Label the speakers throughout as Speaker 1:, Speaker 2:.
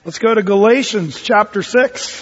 Speaker 1: Let's go to Galatians chapter 6.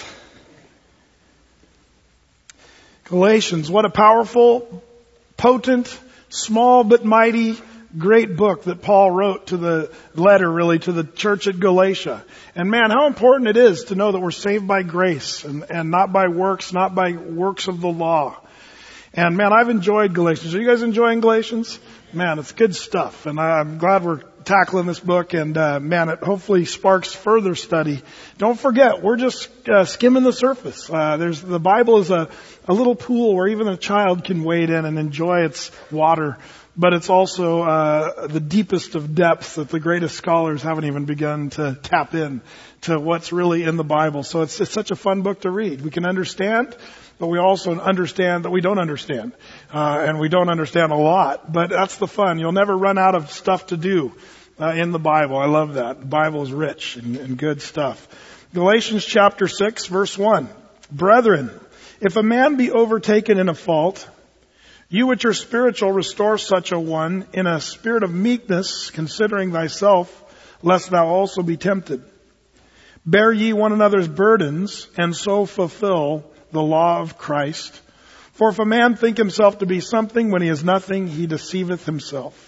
Speaker 1: Galatians, what a powerful, potent, small but mighty, great book that Paul wrote to the letter, really, to the church at Galatia. And man, how important it is to know that we're saved by grace and not by works of the law. And man, I've enjoyed Galatians. Are you guys enjoying Galatians? Man, it's good stuff. And I'm glad we're tackling this book, and man, it hopefully sparks further study. Don't forget, we're just skimming the surface. The Bible is a little pool where even a child can wade in and enjoy its water, but it's also the deepest of depths that the greatest scholars haven't even begun to tap in to what's really in the Bible. So it's such a fun book to read. We can understand, but we also understand that we don't understand. And we don't understand a lot, but that's the fun. You'll never run out of stuff to do in the Bible. I love that. The Bible is rich and good stuff. Galatians chapter 6, verse 1. Brethren, if a man be overtaken in a fault, you which are spiritual restore such a one in a spirit of meekness, considering thyself, lest thou also be tempted. Bear ye one another's burdens, and so fulfill the law of Christ. For if a man think himself to be something when he is nothing, he deceiveth himself.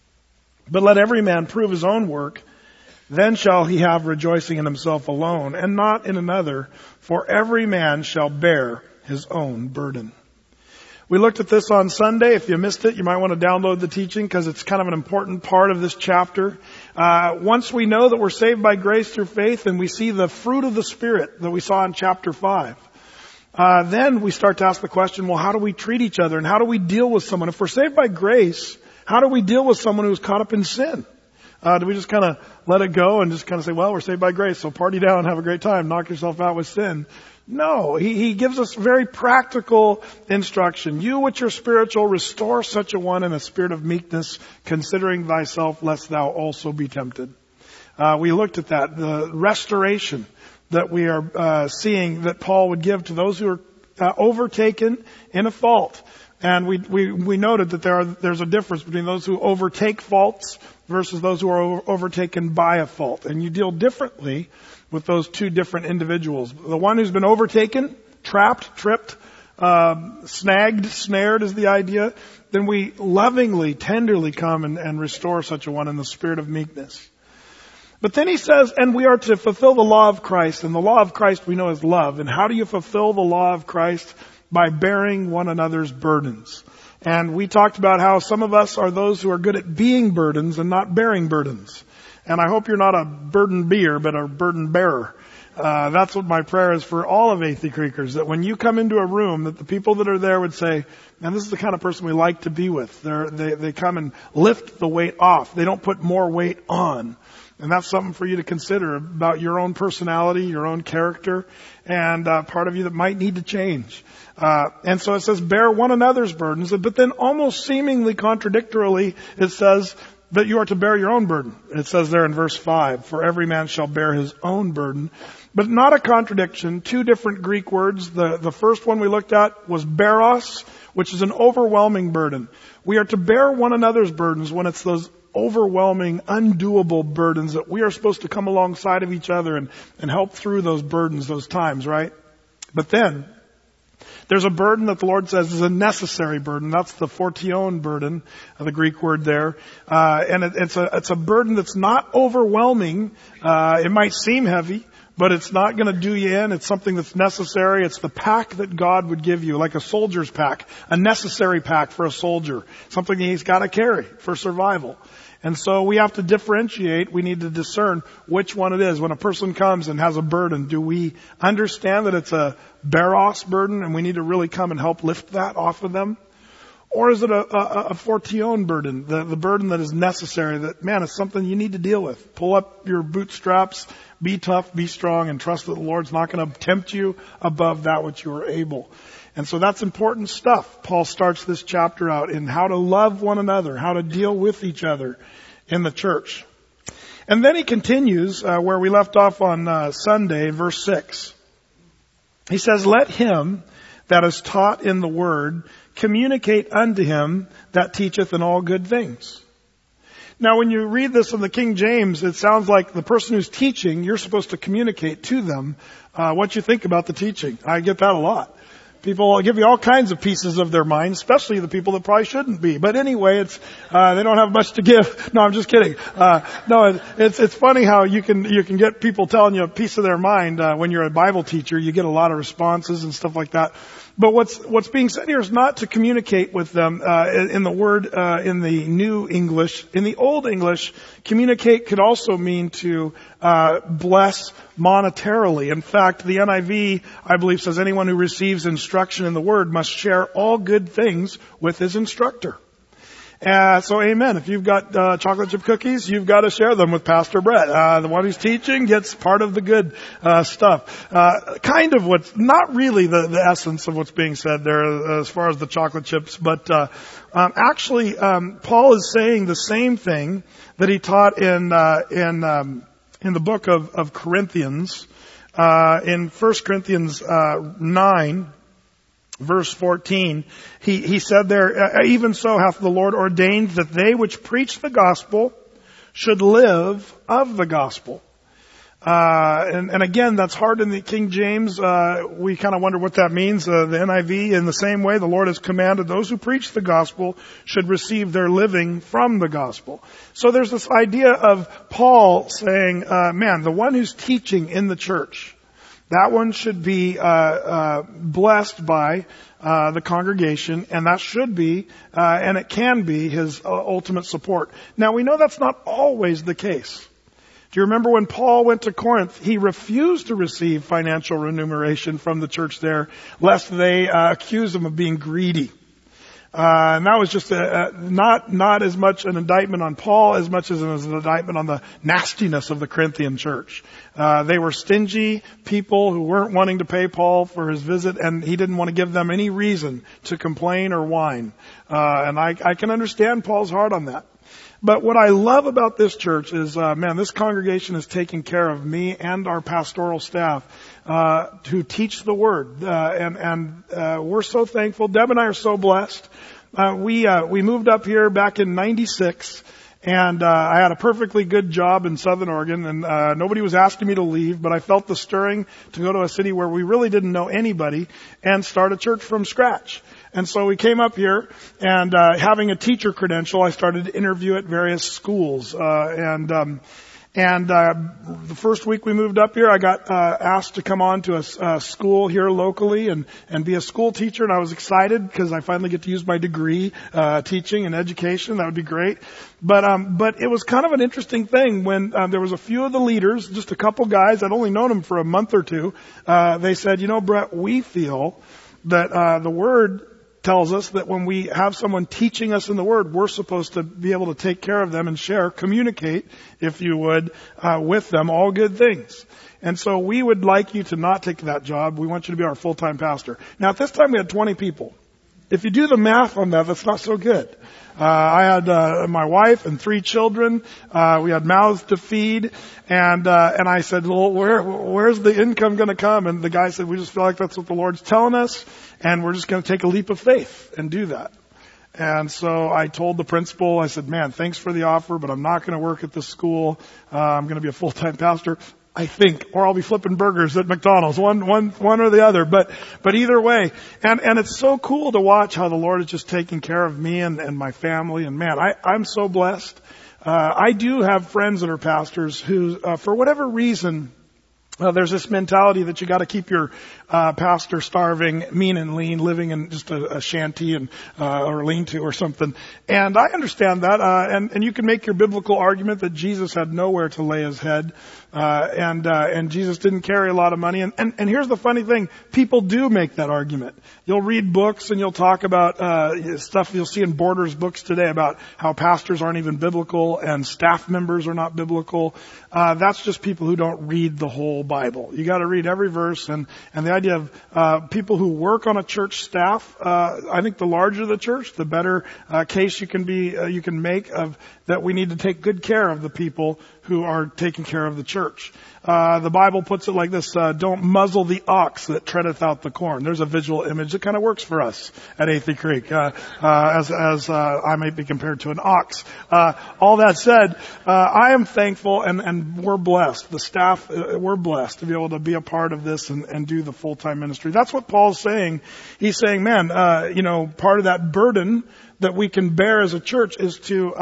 Speaker 1: But let every man prove his own work, then shall he have rejoicing in himself alone, and not in another, for every man shall bear his own burden. We looked at this on Sunday. If you missed it, you might want to download the teaching because it's kind of an important part of this chapter. Once we know that we're saved by grace through faith and we see the fruit of the Spirit that we saw in chapter 5, then we start to ask the question, well, how do we treat each other and how do we deal with someone? If we're saved by grace, how do we deal with someone who's caught up in sin? Do we just kind of let it go and just kind of say, well, we're saved by grace, so party down, have a great time, knock yourself out with sin? No, he gives us very practical instruction. You which are spiritual, restore such a one in a spirit of meekness, considering thyself, lest thou also be tempted. We looked at that, the restoration that we are seeing that Paul would give to those who are overtaken in a fault. And we noted that there's a difference between those who overtake faults versus those who are overtaken by a fault. And you deal differently with those two different individuals. The one who's been overtaken, trapped, tripped, snagged, snared is the idea. Then we lovingly, tenderly come and restore such a one in the spirit of meekness. But then he says, and we are to fulfill the law of Christ. And the law of Christ we know is love. And how do you fulfill the law of Christ? By bearing one another's burdens. And we talked about how some of us are those who are good at being burdens and not bearing burdens. And I hope you're not a burden beer, but a burden bearer. That's what my prayer is for all of Athey Creekers, that when you come into a room, that the people that are there would say, man, this is the kind of person we like to be with. They come and lift the weight off. They don't put more weight on. And that's something for you to consider about your own personality, your own character, and part of you that might need to change. And so it says, bear one another's burdens, but then almost seemingly contradictorily, it says that you are to bear your own burden. It says there in verse 5, for every man shall bear his own burden. But not a contradiction, two different Greek words. The first one we looked at was beros, which is an overwhelming burden. We are to bear one another's burdens when it's those overwhelming, undoable burdens that we are supposed to come alongside of each other and help through those burdens, those times, right? But then, there's a burden that the Lord says is a necessary burden. That's the fortion burden, the Greek word there. And it's a burden that's not overwhelming. It might seem heavy, but it's not going to do you in. It's something that's necessary. It's the pack that God would give you, like a soldier's pack, a necessary pack for a soldier, something he's got to carry for survival. And so we have to differentiate. We need to discern which one it is. When a person comes and has a burden, do we understand that it's a beros burden and we need to really come and help lift that off of them? Or is it a fortion burden, the burden that is necessary, that, man, it's something you need to deal with. Pull up your bootstraps, be tough, be strong, and trust that the Lord's not going to tempt you above that which you are able. And so that's important stuff. Paul starts this chapter out in how to love one another, how to deal with each other in the church. And then he continues where we left off on Sunday, verse 6. He says, let him that is taught in the word communicate unto him that teacheth in all good things. Now, when you read this in the King James, it sounds like the person who's teaching, you're supposed to communicate to them what you think about the teaching. I get that a lot. People give you all kinds of pieces of their mind, especially the people that probably shouldn't be. But anyway, they don't have much to give. No, I'm just kidding. It's funny how you can get people telling you a piece of their mind, when you're a Bible teacher. You get a lot of responses and stuff like that. But what's being said here is not to communicate with them, in the word, in the New English. In the Old English, communicate could also mean to, bless monetarily. In fact, the NIV, I believe, says anyone who receives instruction in the word must share all good things with his instructor. So amen. If you've got chocolate chip cookies, you've got to share them with Pastor Brett. The one who's teaching gets part of the good stuff. Kind of what's not really the essence of what's being said there as far as the chocolate chips, but actually Paul is saying the same thing that he taught in the book of Corinthians, in 1 Corinthians 9. Verse 14, he said there, even so hath the Lord ordained that they which preach the gospel should live of the gospel. And again, that's hard in the King James. We kind of wonder what that means. The NIV, in the same way, the Lord has commanded those who preach the gospel should receive their living from the gospel. So there's this idea of Paul saying, man, the one who's teaching in the church, that one should be blessed by the congregation, and that should be, and it can be, his ultimate support. Now, we know that's not always the case. Do you remember when Paul went to Corinth, he refused to receive financial remuneration from the church there, lest they accuse him of being greedy. And that was just not as much an indictment on Paul as much as it was an indictment on the nastiness of the Corinthian church. They were stingy people who weren't wanting to pay Paul for his visit, and he didn't want to give them any reason to complain or whine. And I can understand Paul's heart on that. But what I love about this church is, this congregation is taking care of me and our pastoral staff, who teach the Word. And we're so thankful. Deb and I are so blessed. We moved up here back in '96. And I had a perfectly good job in Southern Oregon, and nobody was asking me to leave, but I felt the stirring to go to a city where we really didn't know anybody and start a church from scratch. And so we came up here, and having a teacher credential, I started to interview at various schools. And the first week we moved up here, I got asked to come on to a school here locally and be a school teacher, and I was excited because I finally get to use my degree teaching and education. That would be great. But it was kind of an interesting thing when there was a few of the leaders, just a couple guys, I'd only known them for a month or two. They said, Brett, we feel that the Word tells us that when we have someone teaching us in the Word, we're supposed to be able to take care of them and communicate, if you would, with them all good things. And so we would like you to not take that job. We want you to be our full-time pastor. Now, at this time, we had 20 people. If you do the math on that, that's not so good. I had my wife and 3 children. We had mouths to feed, and I said, "Well, where's the income going to come?" And the guy said, "We just feel like that's what the Lord's telling us, and we're just going to take a leap of faith and do that." And so I told the principal, I said, "Man, thanks for the offer, but I'm not going to work at this school. I'm going to be a full-time pastor, I think, or I'll be flipping burgers at McDonald's, one or the other." But either way, and it's so cool to watch how the Lord is just taking care of me and my family. And man, I'm so blessed. I do have friends that are pastors who, for whatever reason, there's this mentality that you got to keep your pastor starving, mean and lean, living in just a shanty or lean-to or something. And I understand that. And you can make your biblical argument that Jesus had nowhere to lay his head. And Jesus didn't carry a lot of money. And here's the funny thing. People do make that argument. You'll read books and you'll talk about, stuff you'll see in Borders books today about how pastors aren't even biblical and staff members are not biblical. That's just people who don't read the whole Bible. You got to read every verse, and the idea of people who work on a church staff. I think the larger the church, the better case you can make of that we need to take good care of the people who are taking care of the church. The Bible puts it like this, don't muzzle the ox that treadeth out the corn. There's a visual image that kind of works for us at Athey Creek, as I might be compared to an ox. All that said, I am thankful and we're blessed. The staff, we're blessed to be able to be a part of this and do the full-time ministry. That's what Paul's saying. He's saying, man, part of that burden that we can bear as a church is to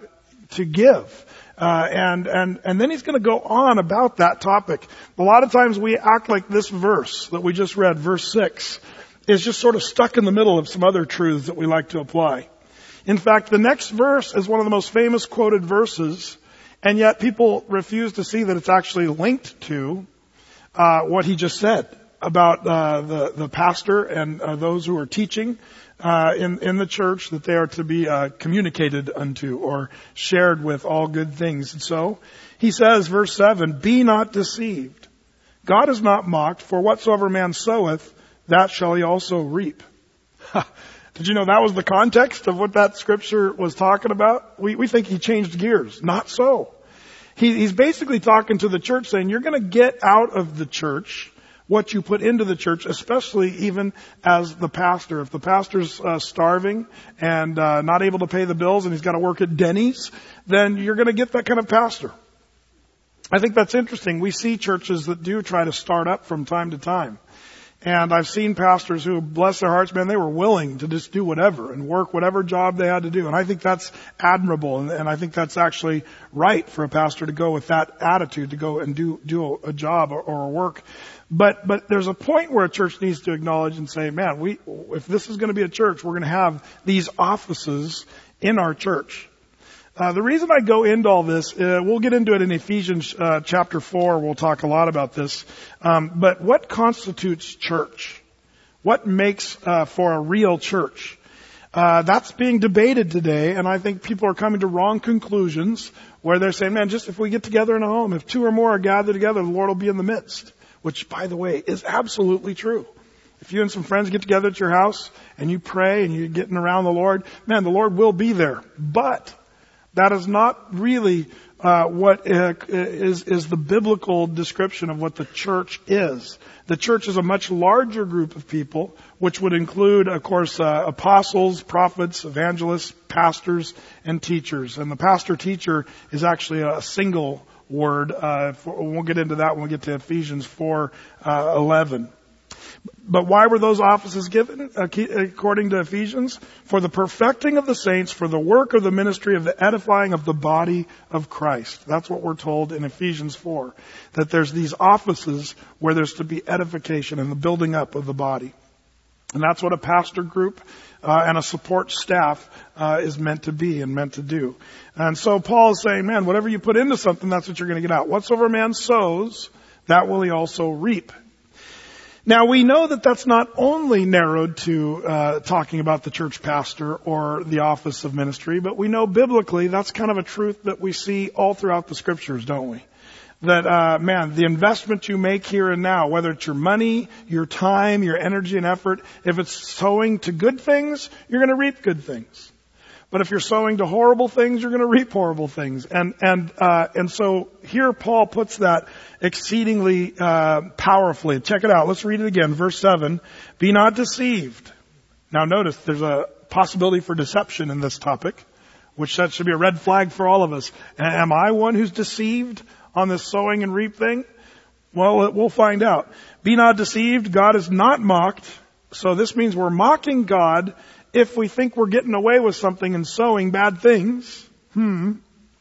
Speaker 1: give. And then he's going to go on about that topic. A lot of times we act like this verse that we just read, verse 6, is just sort of stuck in the middle of some other truths that we like to apply. In fact, the next verse is one of the most famous quoted verses, and yet people refuse to see that it's actually linked to what he just said about the pastor and those who are teaching in the church, that they are to be communicated unto or shared with all good things. And so he says, verse 7, be not deceived. God is not mocked, for whatsoever man soweth, that shall he also reap. Did you know that was the context of what that scripture was talking about? We think he changed gears. Not so. He's basically talking to the church saying, you're going to get out of the church what you put into the church, especially even as the pastor. If the pastor's starving and not able to pay the bills and he's got to work at Denny's, then you're going to get that kind of pastor. I think that's interesting. We see churches that do try to start up from time to time. And I've seen pastors who, bless their hearts, man, they were willing to just do whatever and work whatever job they had to do. And I think that's admirable. And I think that's actually right for a pastor to go with that attitude, to go and do a job or a work. But there's a point where a church needs to acknowledge and say, man, if this is going to be a church, we're going to have these offices in our church. The reason I go into all this, we'll get into it in Ephesians chapter 4. We'll talk a lot about this. But what constitutes church? What makes for a real church? That's being debated today, and I think people are coming to wrong conclusions where they're saying, man, just if we get together in a home, if two or more are gathered together, the Lord will be in the midst. Which, by the way, is absolutely true. If you and some friends get together at your house and you pray and you're getting around the Lord, man, the Lord will be there. But that is not really what is the biblical description of what the church is. The church is a much larger group of people, which would include, of course, apostles, prophets, evangelists, pastors, and teachers. And the pastor-teacher is actually a single word. We'll get into that when we get to Ephesians 4:11. But why were those offices given, according to Ephesians? For the perfecting of the saints, for the work of the ministry of the edifying of the body of Christ. That's what we're told in Ephesians 4. That there's these offices where there's to be edification and the building up of the body. And that's what a pastor group and a support staff is meant to be and meant to do. And so Paul is saying, man, whatever you put into something, that's what you're going to get out. Whatsoever man sows, that will he also reap. Now, we know that that's not only narrowed to talking about the church pastor or the office of ministry, but we know biblically that's kind of a truth that we see all throughout the scriptures, don't we? That, the investment you make here and now, whether it's your money, your time, your energy and effort, if it's sowing to good things, you're going to reap good things. But if you're sowing to horrible things, you're going to reap horrible things. And so here Paul puts that exceedingly powerfully. Check it out. Let's read it again. Verse 7. Be not deceived. Now notice there's a possibility for deception in this topic, which that should be a red flag for all of us. Am I one who's deceived on this sowing and reap thing? Well, we'll find out. Be not deceived. God is not mocked. So this means we're mocking God if we think we're getting away with something and sowing bad things. And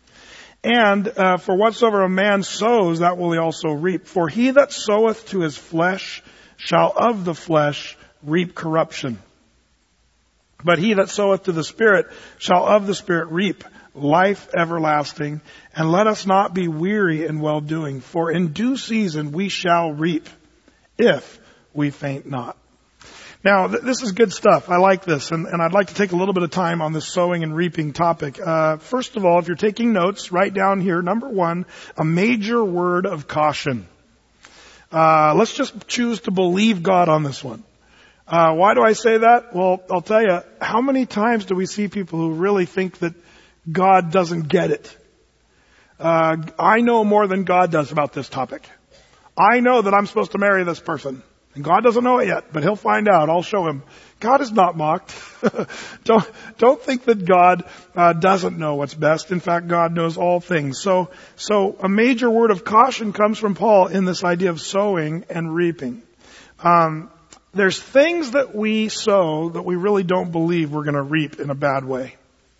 Speaker 1: for whatsoever a man sows, that will he also reap. For he that soweth to his flesh shall of the flesh reap corruption. But he that soweth to the Spirit shall of the Spirit reap life everlasting. And let us not be weary in well-doing, for in due season we shall reap, if we faint not. Now, this is good stuff. I like this, and I'd like to take a little bit of time on this sowing and reaping topic. First of all, if you're taking notes, write down here, number 1, a major word of caution. Let's just choose to believe God on this one. Why do I say that? Well, I'll tell you, how many times do we see people who really think that God doesn't get it? I know more than God does about this topic. I know that I'm supposed to marry this person. And God doesn't know it yet, but He'll find out. I'll show Him. God is not mocked. Don't think that God doesn't know what's best. In fact, God knows all things. So a major word of caution comes from Paul in this idea of sowing and reaping. There's things that we sow that we really don't believe we're going to reap in a bad way.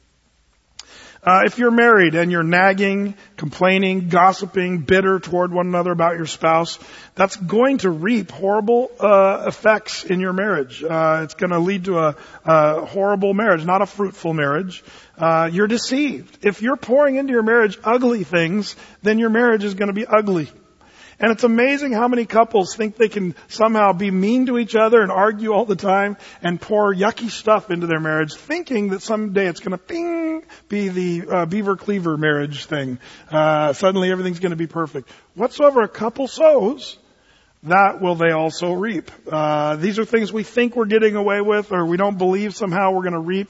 Speaker 1: If you're married and you're nagging, complaining, gossiping, bitter toward one another about your spouse, that's going to reap horrible effects in your marriage. It's going to lead to a horrible marriage, not a fruitful marriage. You're deceived. If you're pouring into your marriage ugly things, then your marriage is going to be ugly. And it's amazing how many couples think they can somehow be mean to each other and argue all the time and pour yucky stuff into their marriage, thinking that someday it's going to be the Beaver Cleaver marriage thing. Suddenly everything's going to be perfect. Whatsoever a couple sows, that will they also reap. These are things we think we're getting away with, or we don't believe somehow we're going to reap.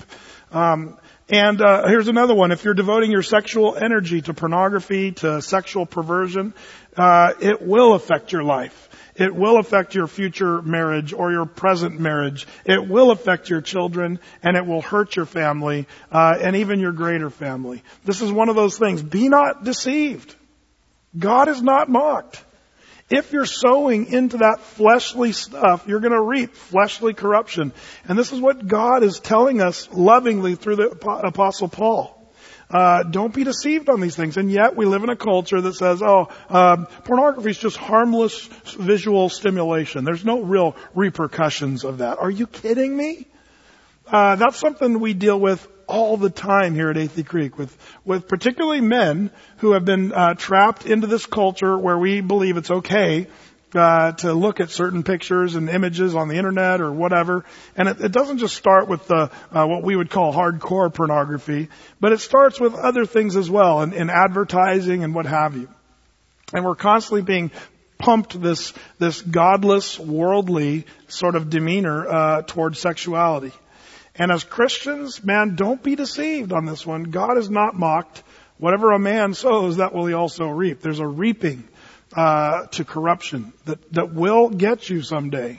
Speaker 1: And here's another one. If you're devoting your sexual energy to pornography, to sexual perversion, it will affect your life. It will affect your future marriage or your present marriage. It will affect your children, and it will hurt your family, and even your greater family. This is one of those things. Be not deceived. God is not mocked. If you're sowing into that fleshly stuff, you're going to reap fleshly corruption. And this is what God is telling us lovingly through the Apostle Paul. Don't be deceived on these things. And yet we live in a culture that says, pornography is just harmless visual stimulation. There's no real repercussions of that. Are you kidding me? That's something we deal with all the time here at Athey Creek with particularly men who have been trapped into this culture where we believe it's okay to look at certain pictures and images on the internet or whatever. And it doesn't just start with what we would call hardcore pornography, but it starts with other things as well, in advertising and what have you. And we're constantly being pumped this godless, worldly sort of demeanor towards sexuality. And as Christians, man, don't be deceived on this one. God is not mocked. Whatever a man sows, that will he also reap. There's a reaping to corruption that will get you someday.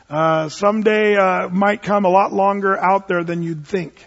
Speaker 1: Someday might come a lot longer out there than you'd think.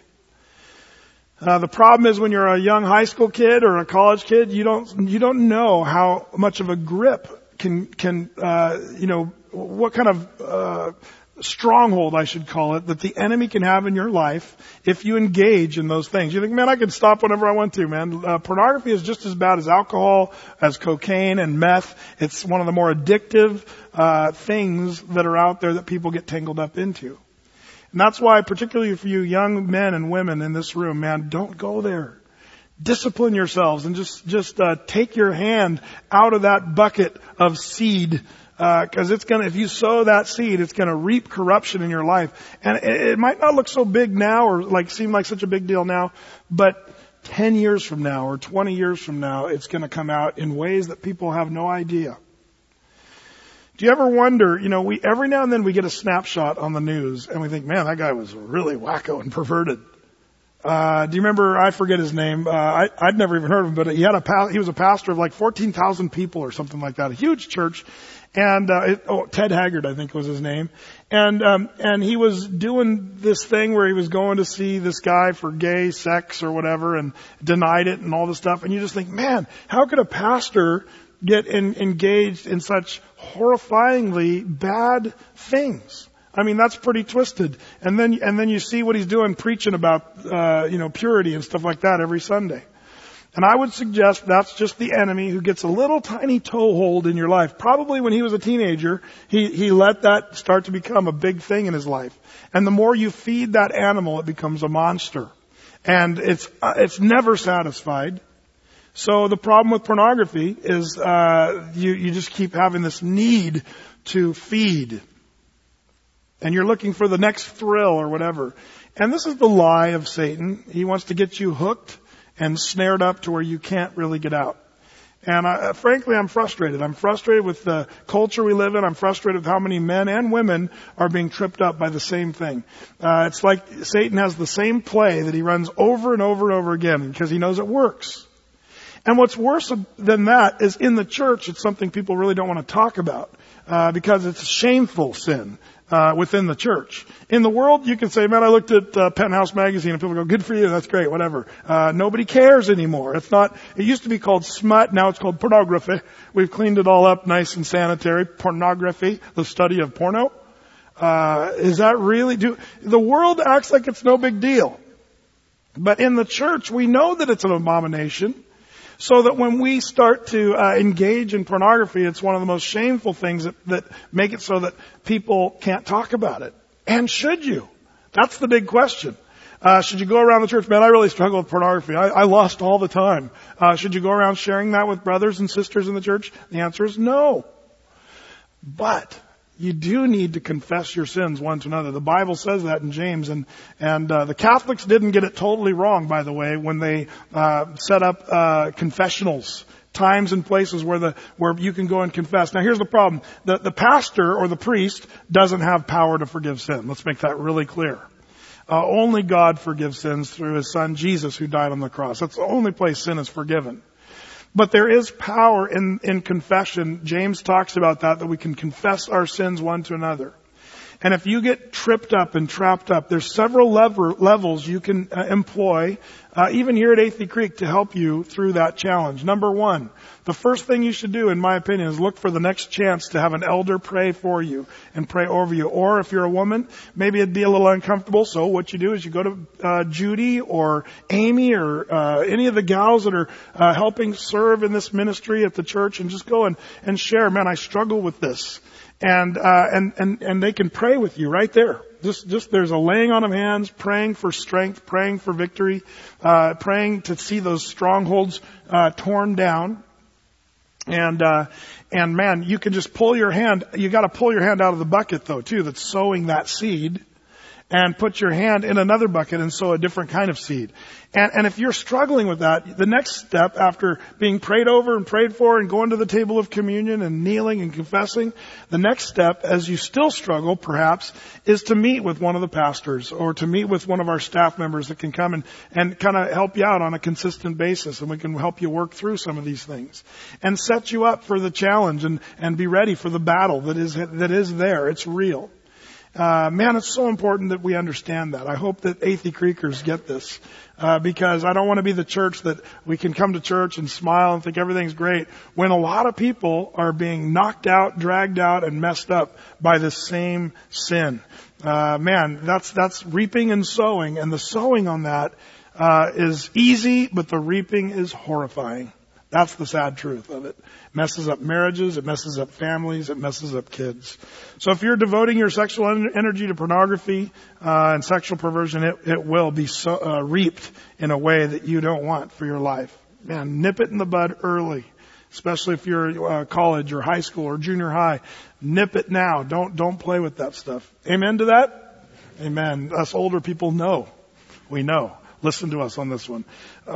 Speaker 1: The problem is when you're a young high school kid or a college kid, you don't know how much of a grip can what kind of stronghold, I should call it, that the enemy can have in your life if you engage in those things. You think, man, I can stop whenever I want to, man. Pornography is just as bad as alcohol, as cocaine and meth. It's one of the more addictive things that are out there that people get tangled up into. And that's why, particularly for you young men and women in this room, man, don't go there. Discipline yourselves and just take your hand out of that bucket of seed. Cause if you sow that seed, it's gonna reap corruption in your life. And it might not look so big now or seem like such a big deal now, but 10 years from now or 20 years from now, it's gonna come out in ways that people have no idea. Do you ever wonder, every now and then we get a snapshot on the news and we think, man, that guy was really wacko and perverted. Do you remember, I forget his name, I'd never even heard of him, but he was a pastor of 14,000 people or something like that, a huge church. And, Ted Haggard, I think was his name. And he was doing this thing where he was going to see this guy for gay sex or whatever and denied it and all this stuff. And you just think, man, how could a pastor get engaged in such horrifyingly bad things? I mean, that's pretty twisted. And then you see what he's doing, preaching about, purity and stuff like that every Sunday. And I would suggest that's just the enemy who gets a little tiny toehold in your life. Probably when he was a teenager, he let that start to become a big thing in his life. And the more you feed that animal, it becomes a monster. And it's never satisfied. So the problem with pornography is, you just keep having this need to feed. And you're looking for the next thrill or whatever. And this is the lie of Satan. He wants to get you hooked and snared up to where you can't really get out. And frankly, I'm frustrated. I'm frustrated with the culture we live in. I'm frustrated with how many men and women are being tripped up by the same thing. It's like Satan has the same play that he runs over and over and over again because he knows it works. And what's worse than that is in the church, it's something people really don't want to talk about, because it's a shameful sin, within the church. In the world, you can say, man, I looked at Penthouse magazine, and people go, good for you, that's great, whatever. Nobody cares anymore. It used to be called smut, now it's called pornography. We've cleaned it all up nice and sanitary. Pornography, the study of porno. Is that really, the world acts like it's no big deal. But in the church, we know that it's an abomination. So that when we start to engage in pornography, it's one of the most shameful things that make it so that people can't talk about it. And should you? That's the big question. Should you go around the church, man, I really struggle with pornography. I lost all the time. Should you go around sharing that with brothers and sisters in the church? The answer is no. But you do need to confess your sins one to another. The Bible says that in James, and the Catholics didn't get it totally wrong, by the way, when they set up confessionals, times and places where you can go and confess. Now, here's the problem: the pastor or the priest doesn't have power to forgive sin. Let's make that really clear. Only God forgives sins through His Son Jesus, who died on the cross. That's the only place sin is forgiven. But there is power in confession. James talks about that we can confess our sins one to another. And if you get tripped up and trapped up, there's several levels you can employ, even here at Athey Creek, to help you through that challenge. Number one, the first thing you should do, in my opinion, is look for the next chance to have an elder pray for you and pray over you. Or if you're a woman, maybe it'd be a little uncomfortable. So what you do is you go to Judy or Amy or any of the gals that are helping serve in this ministry at the church, and just go and share, man, I struggle with this. And they can pray with you right there. Just there's a laying on of hands, praying for strength, praying for victory, praying to see those strongholds torn down. And man, you can just pull your hand. You got to pull your hand out of the bucket though too, that's sowing that seed, and put your hand in another bucket and sow a different kind of seed. And if you're struggling with that, the next step after being prayed over and prayed for and going to the table of communion and kneeling and confessing, the next step, as you still struggle perhaps, is to meet with one of the pastors or to meet with one of our staff members that can come and kind of help you out on a consistent basis, and we can help you work through some of these things and set you up for the challenge and be ready for the battle that is there. It's real. Man, it's so important that we understand that. I hope that Athey Creekers get this, because I don't want to be the church that we can come to church and smile and think everything's great when a lot of people are being knocked out, dragged out, and messed up by this same sin. Man, that's reaping and sowing, and the sowing on that is easy, but the reaping is horrifying. That's the sad truth of it. It messes up marriages, it messes up families, it messes up kids. So if you're devoting your sexual energy to pornography and sexual perversion, it will be reaped in a way that you don't want for your life. Man, nip it in the bud early, especially if you're college or high school or junior high. Nip it now. Don't play with that stuff. Amen to that? Amen. Us older people know. We know. Listen to us on this one.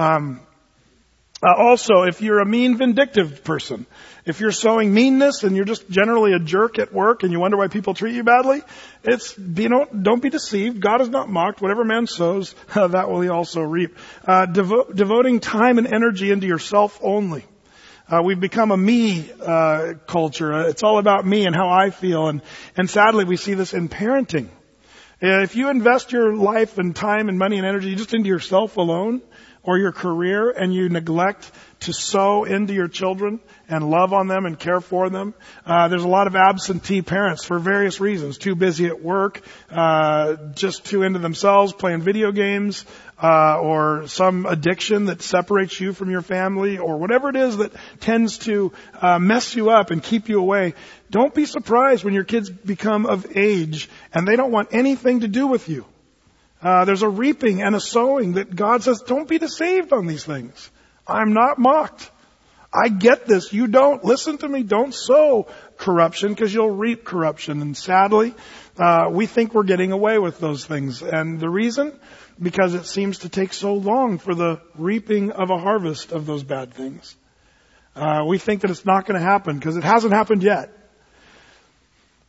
Speaker 1: Also, if you're a mean, vindictive person, if you're sowing meanness and you're just generally a jerk at work and you wonder why people treat you badly, don't be deceived. God is not mocked. Whatever man sows, that will he also reap. Devoting time and energy into yourself only. We've become a me culture. It's all about me and how I feel. And sadly, we see this in parenting. If you invest your life and time and money and energy just into yourself alone, or your career, and you neglect to sow into your children and love on them and care for them. There's a lot of absentee parents for various reasons. Too busy at work, just too into themselves, playing video games, or some addiction that separates you from your family, or whatever it is that tends to mess you up and keep you away. Don't be surprised when your kids become of age and they don't want anything to do with you. There's a reaping and a sowing that God says, don't be deceived on these things. I'm not mocked. I get this. You don't. Listen to me. Don't sow corruption because you'll reap corruption. And sadly, we think we're getting away with those things. And the reason? Because it seems to take so long for the reaping of a harvest of those bad things. We think that it's not going to happen because it hasn't happened yet.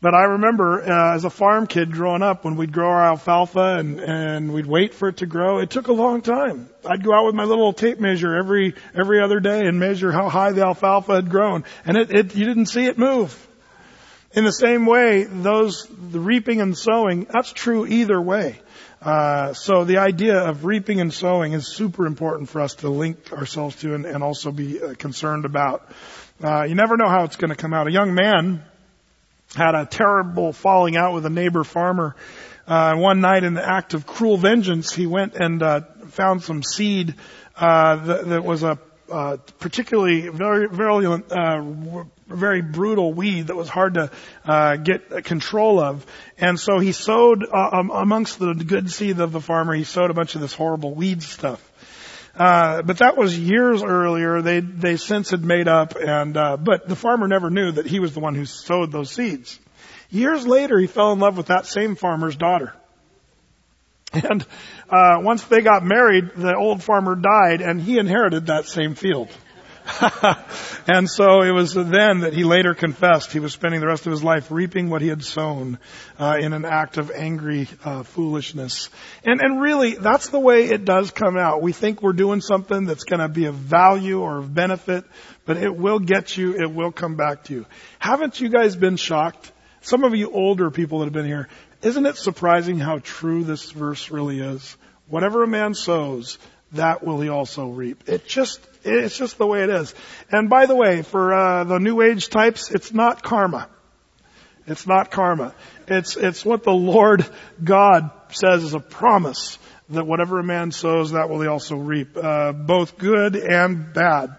Speaker 1: But I remember as a farm kid growing up, when we'd grow our alfalfa and we'd wait for it to grow, it took a long time. I'd go out with my little tape measure every other day and measure how high the alfalfa had grown. And you didn't see it move. In the same way, the reaping and sowing, that's true either way. So the idea of reaping and sowing is super important for us to link ourselves to and also be concerned about. You never know how it's going to come out. A young man had a terrible falling out with a neighbor farmer. One night, in the act of cruel vengeance, he went and found some seed that was a particularly very virulent, very brutal weed that was hard to get control of. And so he sowed amongst the good seed of the farmer. He sowed a bunch of this horrible weed stuff. But that was years earlier. They since had made up, but the farmer never knew that he was the one who sowed those seeds. Years later, he fell in love with that same farmer's daughter. And once they got married, the old farmer died, and he inherited that same field. And so it was then that he later confessed he was spending the rest of his life reaping what he had sown in an act of angry foolishness. And really, that's the way it does come out. We think we're doing something that's going to be of value or of benefit, but it will get you, it will come back to you. Haven't you guys been shocked? Some of you older people that have been here, isn't it surprising how true this verse really is? Whatever a man sows, that will he also reap. It's just the way it is. And by the way, for the New Age types, it's not karma. It's not karma. It's what the Lord God says is a promise that whatever a man sows, that will he also reap, both good and bad.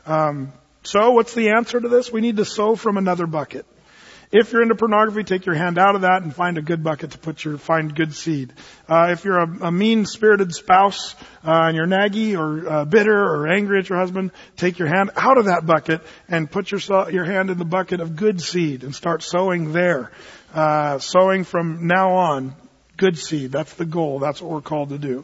Speaker 1: So what's the answer to this? We need to sow from another bucket. If you're into pornography, take your hand out of that and find a good bucket to find good seed. If you're a mean-spirited spouse, and you're naggy or bitter or angry at your husband, take your hand out of that bucket and put your hand in the bucket of good seed and start sowing there. Sowing from now on, good seed. That's the goal. That's what we're called to do.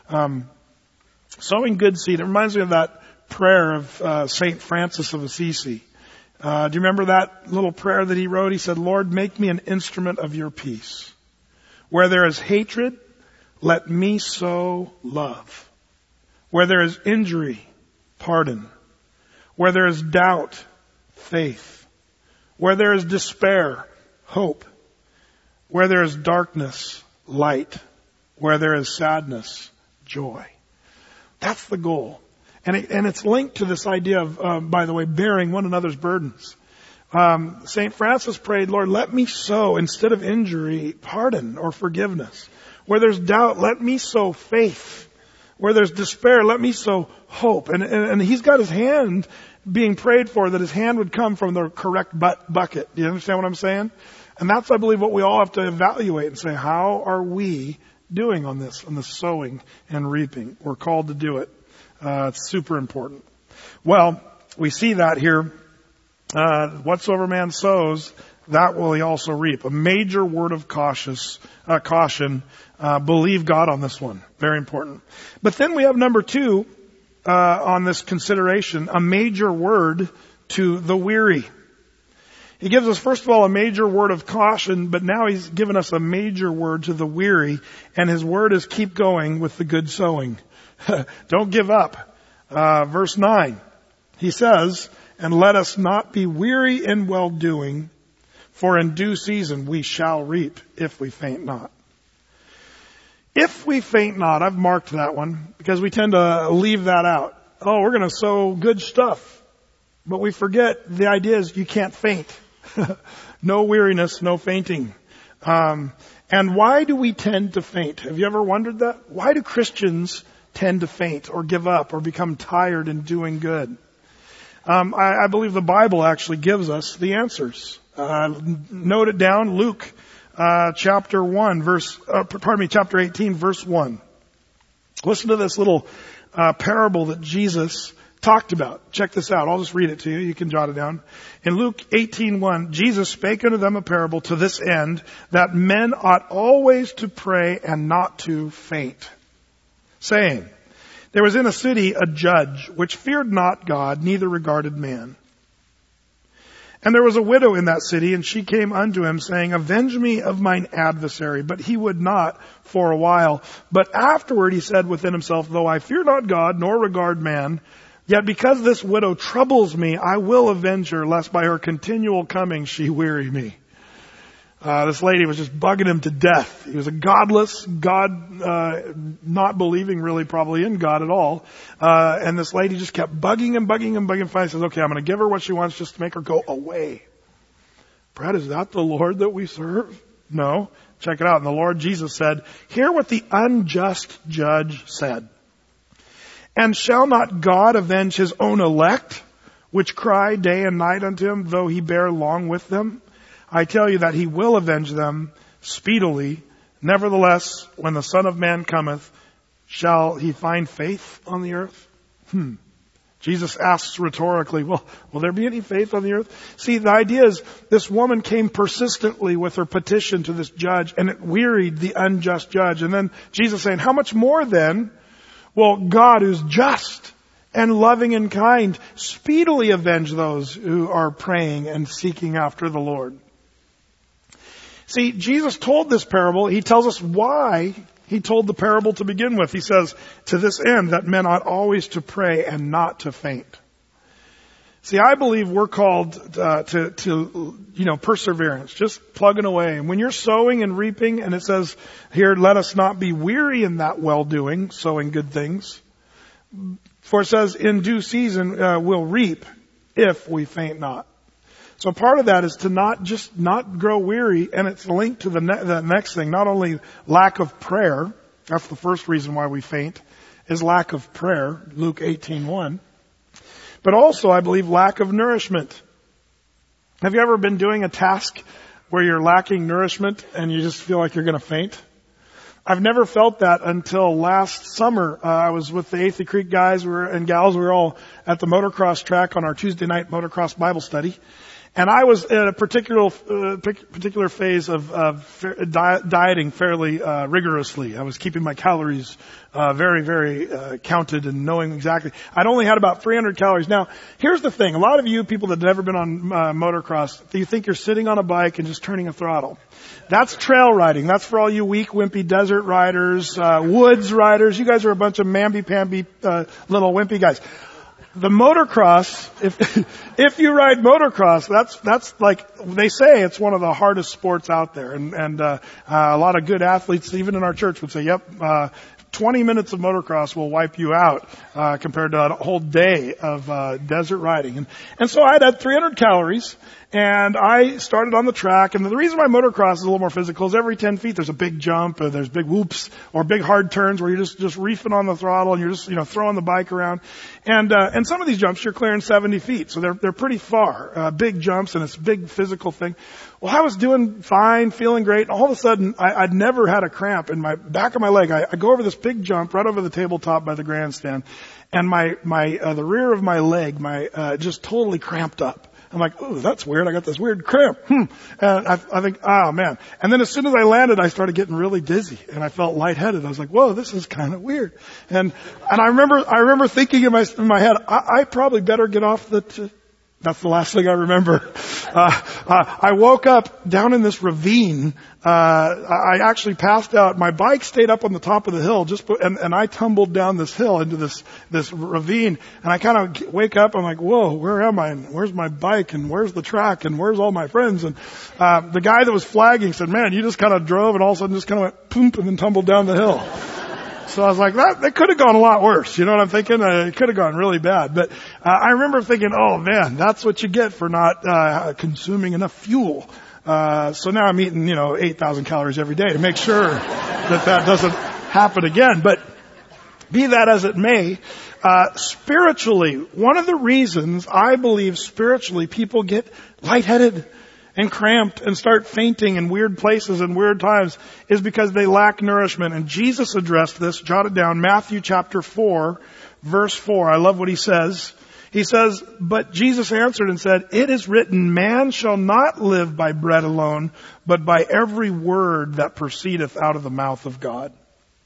Speaker 1: Sowing good seed. It reminds me of that prayer of St. Francis of Assisi. Do you remember that little prayer that he wrote? He said, Lord, make me an instrument of your peace. Where there is hatred, let me sow love. Where there is injury, pardon. Where there is doubt, faith. Where there is despair, hope. Where there is darkness, light. Where there is sadness, joy. That's the goal. And it's linked to this idea of, by the way, bearing one another's burdens. St. Francis prayed, Lord, let me sow, instead of injury, pardon or forgiveness. Where there's doubt, let me sow faith. Where there's despair, let me sow hope. And he's got his hand being prayed for, that his hand would come from the correct bucket. Do you understand what I'm saying? And that's, I believe, what we all have to evaluate and say, how are we doing on this sowing and reaping? We're called to do it. It's super important. Well, we see that here. Whatsoever man sows, that will he also reap. A major word of caution. Believe God on this one. Very important. But then we have number 2 on this consideration, a major word to the weary. He gives us, first of all, a major word of caution, but now he's given us a major word to the weary, and his word is keep going with the good sowing. Don't give up. Verse 9, he says, and let us not be weary in well-doing, for in due season we shall reap if we faint not. If we faint not, I've marked that one because we tend to leave that out. Oh, we're going to sow good stuff. But we forget the idea is you can't faint. No weariness, no fainting. And why do we tend to faint? Have you ever wondered that? Why do Christians tend to faint or give up or become tired in doing good? I believe the Bible actually gives us the answers. Note it down. Luke, chapter 18, verse 1. Listen to this little parable that Jesus talked about. Check this out. I'll just read it to you. You can jot it down. In Luke 18:1, Jesus spake unto them a parable to this end, that men ought always to pray and not to faint, saying, there was in a city a judge which feared not God, neither regarded man. And there was a widow in that city, and she came unto him, saying, Avenge me of mine adversary. But he would not for a while. But afterward he said within himself, Though I fear not God, nor regard man, yet because this widow troubles me, I will avenge her, lest by her continual coming she weary me. This lady was just bugging him to death. He was a godless, not believing really probably in God at all. And this lady just kept bugging him. Finally says, okay, I'm going to give her what she wants just to make her go away. Brad, is that the Lord that we serve? No. Check it out. And the Lord Jesus said, Hear what the unjust judge said. And shall not God avenge his own elect, which cry day and night unto him, though he bear long with them? I tell you that he will avenge them speedily. Nevertheless, when the Son of Man cometh, shall he find faith on the earth? Jesus asks rhetorically, will there be any faith on the earth? See, the idea is this woman came persistently with her petition to this judge, and it wearied the unjust judge. And then Jesus saying, how much more then will God, who's just and loving and kind, speedily avenge those who are praying and seeking after the Lord? See, Jesus told this parable. He tells us why he told the parable to begin with. He says, to this end, that men ought always to pray and not to faint. See, I believe we're called to perseverance, just plugging away. And when you're sowing and reaping, and it says here, let us not be weary in that well-doing, sowing good things. For it says, in due season we'll reap if we faint not. So part of that is to not grow weary, and it's linked to the next thing. Not only lack of prayer, that's the first reason why we faint, is lack of prayer, Luke 18:1. But also, I believe, lack of nourishment. Have you ever been doing a task where you're lacking nourishment and you just feel like you're going to faint? I've never felt that until last summer. I was with the Athey Creek guys and gals. We were all at the motocross track on our Tuesday night motocross Bible study. And I was in a particular phase of dieting fairly rigorously. I was keeping my calories very, very counted and knowing exactly. I'd only had about 300 calories. Now, here's the thing. A lot of you people that have never been on motocross, you think you're sitting on a bike and just turning a throttle. That's trail riding. That's for all you weak, wimpy desert riders, woods riders. You guys are a bunch of mamby-pamby little wimpy guys. The motocross, if you ride motocross, that's like, they say it's one of the hardest sports out there. And a lot of good athletes, even in our church, would say, 20 minutes of motocross will wipe you out, compared to a whole day of, desert riding. And so I had 300 calories, and I started on the track. And the reason why motocross is a little more physical is every 10 feet there's a big jump, or there's big whoops, or big hard turns where you're just reefing on the throttle and you're just, throwing the bike around. And some of these jumps you're clearing 70 feet. So they're pretty far, big jumps, and it's a big physical thing. Well, I was doing fine, feeling great. And all of a sudden, I'd never had a cramp in my back of my leg. I go over this big jump right over the tabletop by the grandstand, and the rear of my leg, just totally cramped up. I'm like, oh, that's weird. I got this weird cramp. And I think, oh man. And then as soon as I landed, I started getting really dizzy, and I felt lightheaded. I was like, whoa, this is kind of weird. And I remember thinking in my head, I probably better get off that's the last thing I remember. I woke up down in this ravine. I actually passed out. My bike stayed up on the top of the hill, and I tumbled down this hill into this ravine. And I kind of wake up. I'm like, whoa, where am I? And where's my bike? And where's the track? And where's all my friends? And the guy that was flagging said, man, you just kind of drove and all of a sudden just kind of went poop and then tumbled down the hill. So I was like, that could have gone a lot worse. You know what I'm thinking? It could have gone really bad. But I remember thinking, oh man, that's what you get for not consuming enough fuel. So now I'm eating, 8,000 calories every day to make sure that doesn't happen again. But be that as it may, spiritually, one of the reasons I believe spiritually people get lightheaded and cramped and start fainting in weird places and weird times is because they lack nourishment. And Jesus addressed this, jot it down, Matthew chapter 4, verse 4. I love what he says. He says, but Jesus answered and said, it is written, man shall not live by bread alone, but by every word that proceedeth out of the mouth of God.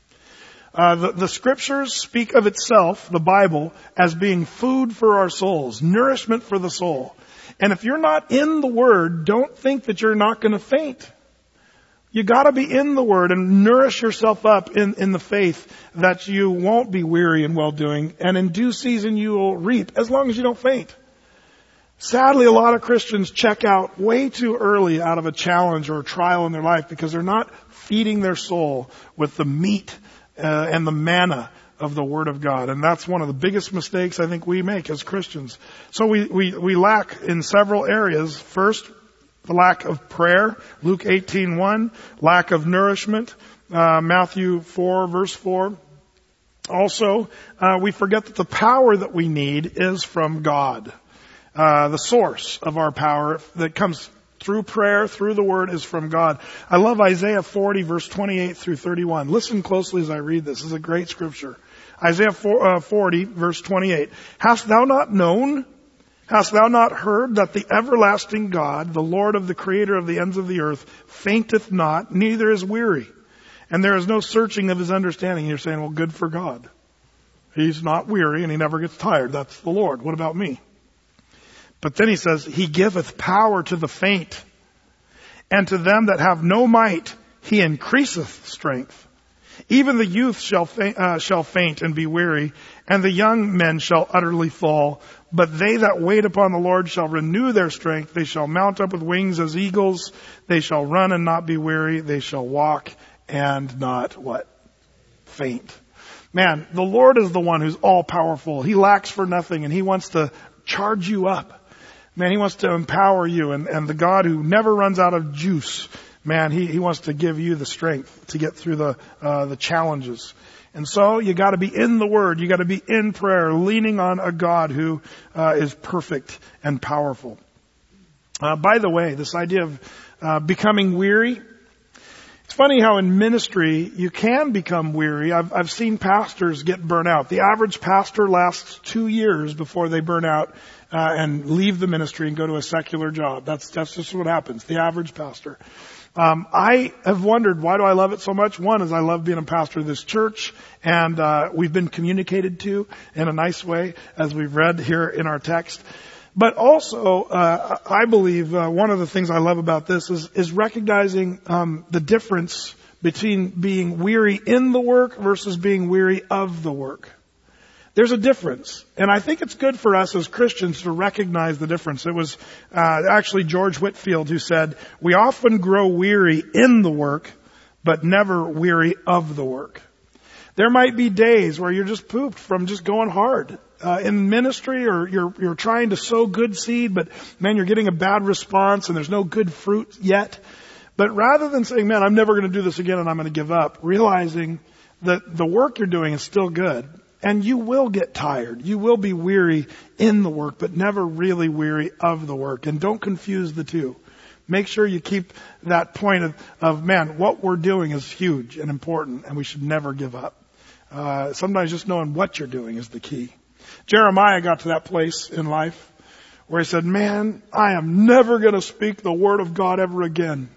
Speaker 1: The scriptures speak of itself, the Bible, as being food for our souls, nourishment for the soul. And if you're not in the Word, don't think that you're not going to faint. You got to be in the Word and nourish yourself up in the faith that you won't be weary in well-doing, and in due season you will reap, as long as you don't faint. Sadly, a lot of Christians check out way too early out of a challenge or a trial in their life because they're not feeding their soul with the meat and the manna of the Word of God. And that's one of the biggest mistakes I think we make as Christians. So we lack in several areas. First, the lack of prayer, Luke 18:1, lack of nourishment, Matthew 4, verse 4. Also, we forget that the power that we need is from God. The source of our power that comes through prayer, through the Word, is from God. I love Isaiah 40, verse 28 through 31. Listen closely as I read this. This is a great scripture. Isaiah 40, verse 28. Hast thou not known? Hast thou not heard that the everlasting God, the Lord of the Creator of the ends of the earth, fainteth not, neither is weary? And there is no searching of his understanding. You're saying, well, good for God. He's not weary and he never gets tired. That's the Lord. What about me? But then he says, He giveth power to the faint, and to them that have no might He increaseth strength. Even the youth shall faint and be weary, and the young men shall utterly fall. But they that wait upon the Lord shall renew their strength. They shall mount up with wings as eagles. They shall run and not be weary. They shall walk and not what? Faint. Man, the Lord is the one who's all powerful. He lacks for nothing, and He wants to charge you up. Man, He wants to empower you, and the God who never runs out of juice, man, He wants to give you the strength to get through the challenges. And so you got to be in the Word, you got to be in prayer, leaning on a God who is perfect and powerful. By the way, this idea of becoming weary, it's funny how in ministry you can become weary. I've seen pastors get burnt out. The average pastor lasts 2 years before they burn out and leave the ministry and go to a secular job. That's just what happens. The average pastor. I have wondered, why do I love it so much? One is I love being a pastor of this church, and we've been communicated to in a nice way, as we've read here in our text. But also, I believe one of the things I love about this is recognizing the difference between being weary in the work versus being weary of the work. There's a difference. And I think it's good for us as Christians to recognize the difference. It was actually George Whitefield who said, we often grow weary in the work, but never weary of the work. There might be days where you're just pooped from just going hard in ministry, or you're trying to sow good seed, but man, you're getting a bad response and there's no good fruit yet. But rather than saying, man, I'm never going to do this again and I'm going to give up, realizing that the work you're doing is still good. And you will get tired. You will be weary in the work, but never really weary of the work. And don't confuse the two. Make sure you keep that point of man, what we're doing is huge and important, and we should never give up. Sometimes just knowing what you're doing is the key. Jeremiah got to that place in life where he said, man, I am never going to speak the word of God ever again.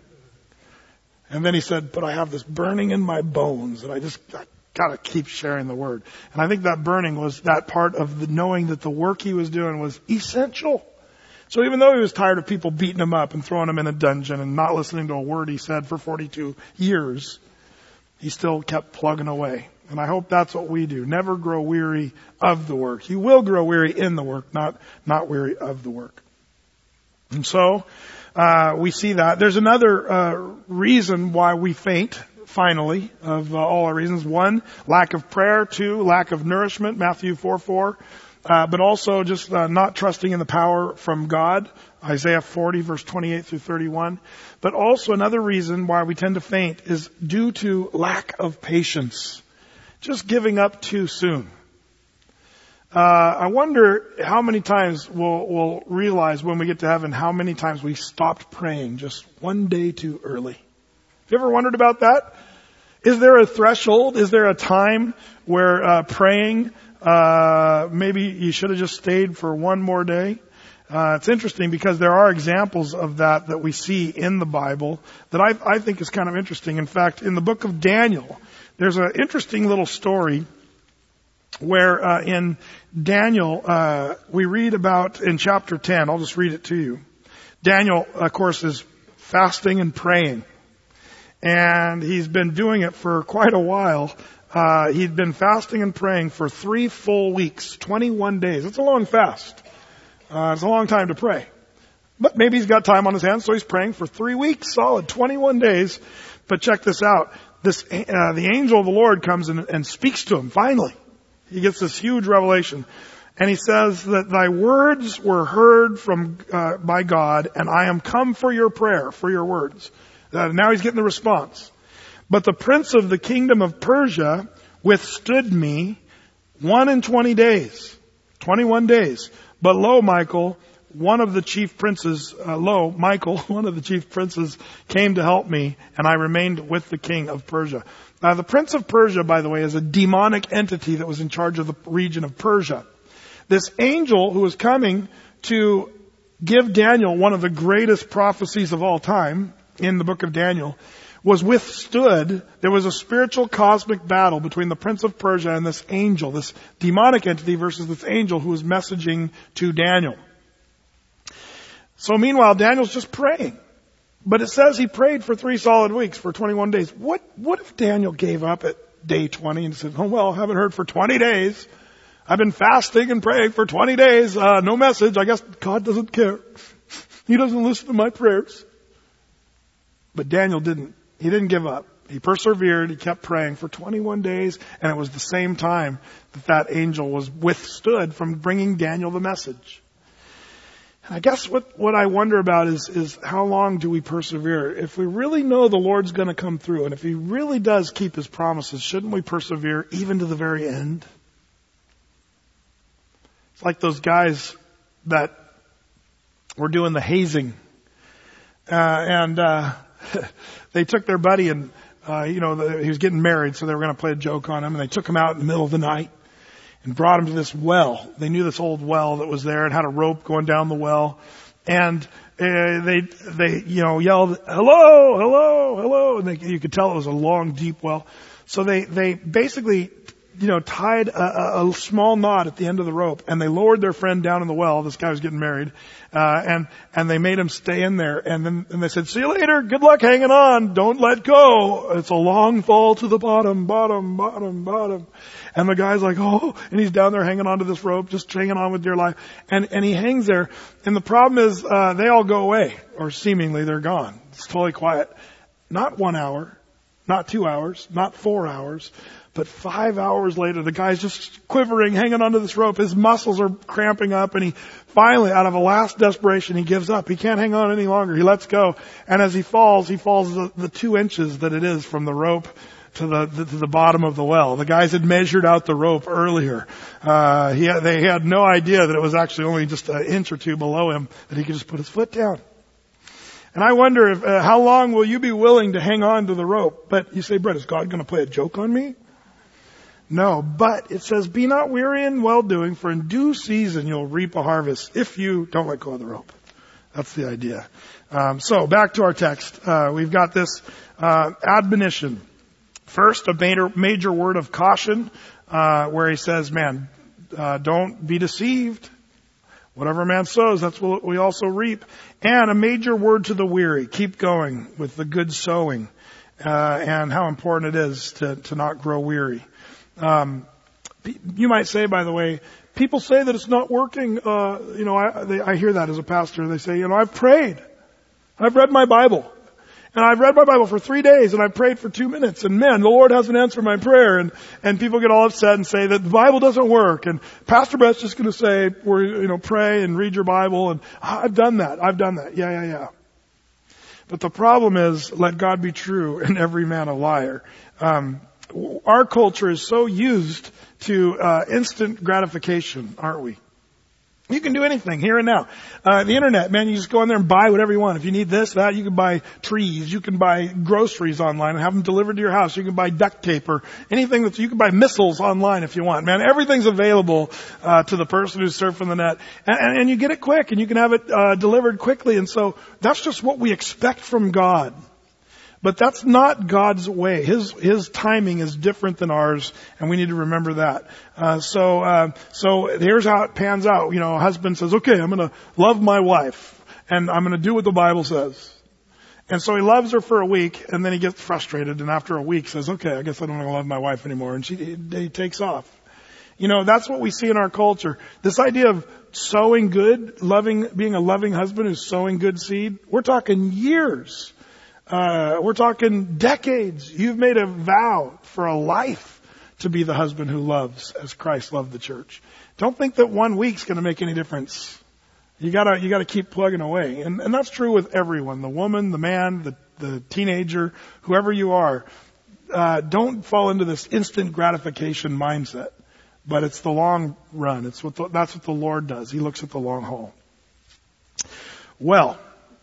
Speaker 1: And then he said, but I have this burning in my bones, and I got to keep sharing the word. And I think that burning was that part of the knowing that the work he was doing was essential. So even though he was tired of people beating him up and throwing him in a dungeon and not listening to a word he said for 42 years, he still kept plugging away. And I hope that's what we do. Never grow weary of the work. You will grow weary in the work, not weary of the work. And so we see that. There's another reason why we faint. Finally, of all our reasons. 1, lack of prayer. 2, lack of nourishment, Matthew 4:4. But also just not trusting in the power from God, Isaiah 40, verse 28 through 31. But also another reason why we tend to faint is due to lack of patience. Just giving up too soon. I wonder how many times we'll realize when we get to heaven how many times we stopped praying just one day too early. Have you ever wondered about that? Is there a threshold? Is there a time where praying, maybe you should have just stayed for one more day? It's interesting because there are examples of that we see in the Bible that I think is kind of interesting. In fact, in the book of Daniel, there's an interesting little story where in Daniel, we read about in chapter 10, I'll just read it to you. Daniel, of course, is fasting and praying. And he's been doing it for quite a while. He'd been fasting and praying for 3 full weeks, 21 days. It's a long fast. It's a long time to pray. But maybe he's got time on his hands, so he's praying for 3 weeks, solid, 21 days. But check this out. The angel of the Lord comes and speaks to him, finally. He gets this huge revelation. And he says that thy words were heard by God, and I am come for your prayer, for your words. Now he's getting the response. But the prince of the kingdom of Persia withstood me 21 days. 21 days. But lo, Michael, one of the chief princes came to help me, and I remained with the king of Persia. Now, the prince of Persia, by the way, is a demonic entity that was in charge of the region of Persia. This angel who was coming to give Daniel one of the greatest prophecies of all time in the book of Daniel was withstood. There was a spiritual cosmic battle between the prince of Persia and this angel, this demonic entity versus this angel who was messaging to Daniel. So meanwhile, Daniel's just praying. But it says he prayed for 3 solid weeks, for 21 days. What if Daniel gave up at day 20 and said, oh, well, I haven't heard for 20 days. I've been fasting and praying for 20 days. No message. I guess God doesn't care. He doesn't listen to my prayers. But Daniel didn't. He didn't give up. He persevered. He kept praying for 21 days. And it was the same time that angel was withstood from bringing Daniel the message. And I guess what I wonder about is how long do we persevere? If we really know the Lord's going to come through, and if He really does keep His promises, shouldn't we persevere even to the very end? It's like those guys that were doing the hazing. They took their buddy and, he was getting married, so they were going to play a joke on him, and they took him out in the middle of the night and brought him to this well. They knew this old well that was there and had a rope going down the well. And they yelled, hello, hello, hello. And you could tell it was a long, deep well. So they basically, tied a small knot at the end of the rope, and they lowered their friend down in the well. This guy was getting married. And they made him stay in there. And they said, see you later. Good luck hanging on. Don't let go. It's a long fall to the bottom, bottom, bottom, bottom. And the guy's like, oh, and he's down there hanging onto this rope, just hanging on with dear life. And he hangs there. And the problem is, they all go away, or seemingly they're gone. It's totally quiet. Not 1 hour, not 2 hours, not 4 hours, but 5 hours later, the guy's just quivering, hanging onto this rope. His muscles are cramping up, and he finally, out of a last desperation, he gives up. He can't hang on any longer. He lets go. And as he falls the 2 inches that it is from the rope to the bottom of the well. The guys had measured out the rope earlier. They had no idea that it was actually only just an inch or 2 below him, that he could just put his foot down. And I wonder how long will you be willing to hang on to the rope? But you say, Brett, is God going to play a joke on me? No, but it says, be not weary in well-doing, for in due season you'll reap a harvest if you don't let go of the rope. That's the idea. So back to our text. We've got this admonition. First, a major word of caution, where he says, don't be deceived. Whatever a man sows, that's what we also reap. And a major word to the weary. Keep going with the good sowing, and how important it is to not grow weary. You might say, by the way, people say that it's not working. I hear that as a pastor. They say, I've prayed. I've read my Bible. And I've read my Bible for 3 days, and I prayed for 2 minutes, and man, the Lord hasn't answered my prayer. And people get all upset and say that the Bible doesn't work, and Pastor Brett's just going to say, pray and read your Bible, and I've done that. Yeah. But the problem is, let God be true and every man a liar. Our culture is so used to instant gratification, aren't we? You can do anything here and now. The internet, man, you just go in there and buy whatever you want. If you need this, that, you can buy trees. You can buy groceries online and have them delivered to your house. You can buy duct tape or anything you can buy missiles online if you want. Man, everything's available to the person who's surfing the net. And you get it quick and you can have it delivered quickly. And so that's just what we expect from God. But that's not God's way. His timing is different than ours, and we need to remember that. So here's how it pans out. A husband says, okay, I'm going to love my wife, and I'm going to do what the Bible says. And so he loves her for a week, and then he gets frustrated, and after a week says, okay, I guess I don't want to love my wife anymore, and he takes off. That's what we see in our culture. This idea of sowing good, being a loving husband who's sowing good seed, we're talking years. We're talking decades. You've made a vow for a life to be the husband who loves as Christ loved the church. Don't think that 1 week's going to make any difference. You gotta keep plugging away. And that's true with everyone. The woman, the man, the teenager, whoever you are. Don't fall into this instant gratification mindset. But it's the long run. That's what the Lord does. He looks at the long haul. Well,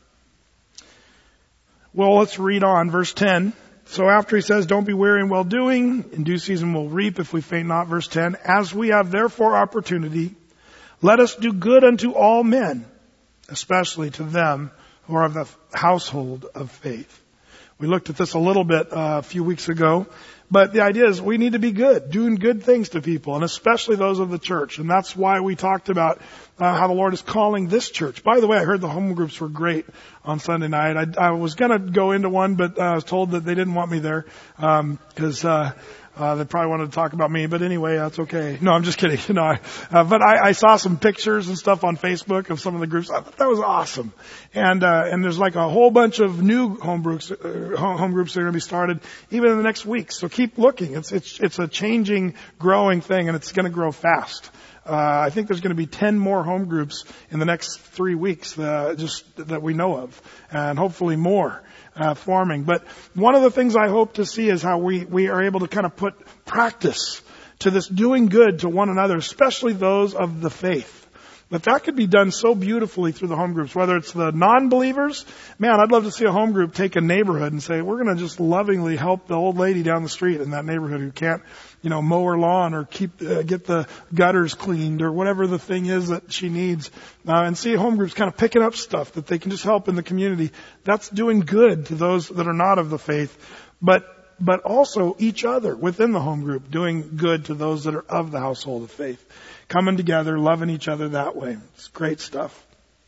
Speaker 1: let's read on. Verse 10. So after he says, don't be weary in well doing, in due season we'll reap if we faint not. Verse 10. As we have therefore opportunity, let us do good unto all men, especially to them who are of the household of faith. We looked at this a little bit a few weeks ago. But the idea is we need to be good, doing good things to people, and especially those of the church. And that's why we talked about how the Lord is calling this church. By the way, I heard the home groups were great on Sunday night. I was going to go into one, but I was told that they didn't want me there because they probably wanted to talk about me. But anyway, that's okay. No, I'm just kidding. But I saw some pictures and stuff on Facebook of some of the groups. I thought that was awesome. And there's like a whole bunch of new home groups that are going to be started even in the next week. So keep looking. It's a changing, growing thing, and it's going to grow fast. I think there's going to be 10 more home groups in the next 3 weeks, just that we know of, and hopefully more. Forming. But one of the things I hope to see is how we are able to kind of put practice to this doing good to one another, especially those of the faith. But that could be done so beautifully through the home groups, whether it's the non-believers. Man, I'd love to see a home group take a neighborhood and say, we're going to just lovingly help the old lady down the street in that neighborhood who can't, mow her lawn or get the gutters cleaned or whatever the thing is that she needs. And see home groups kind of picking up stuff that they can just help in the community. That's doing good to those that are not of the faith. But also each other within the home group, doing good to those that are of the household of faith. Coming together, loving each other that way. It's great stuff.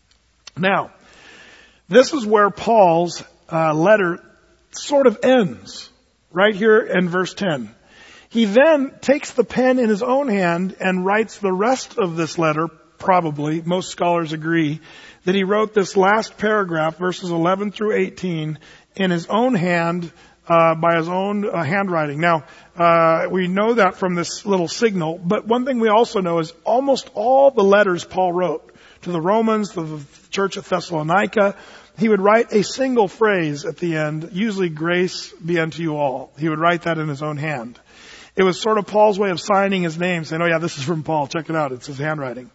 Speaker 1: Now, this is where Paul's letter sort of ends, right here in verse 10. He then takes the pen in his own hand and writes the rest of this letter, probably, most scholars agree, that he wrote this last paragraph, verses 11 through 18, in his own hand, by his own handwriting. Now, we know that from this little signal, but one thing we also know is almost all the letters Paul wrote to the Romans, to the church at Thessalonica, he would write a single phrase at the end, usually grace be unto you all. He would write that in his own hand. It was sort of Paul's way of signing his name, saying, oh yeah, this is from Paul, check it out, it's his handwriting.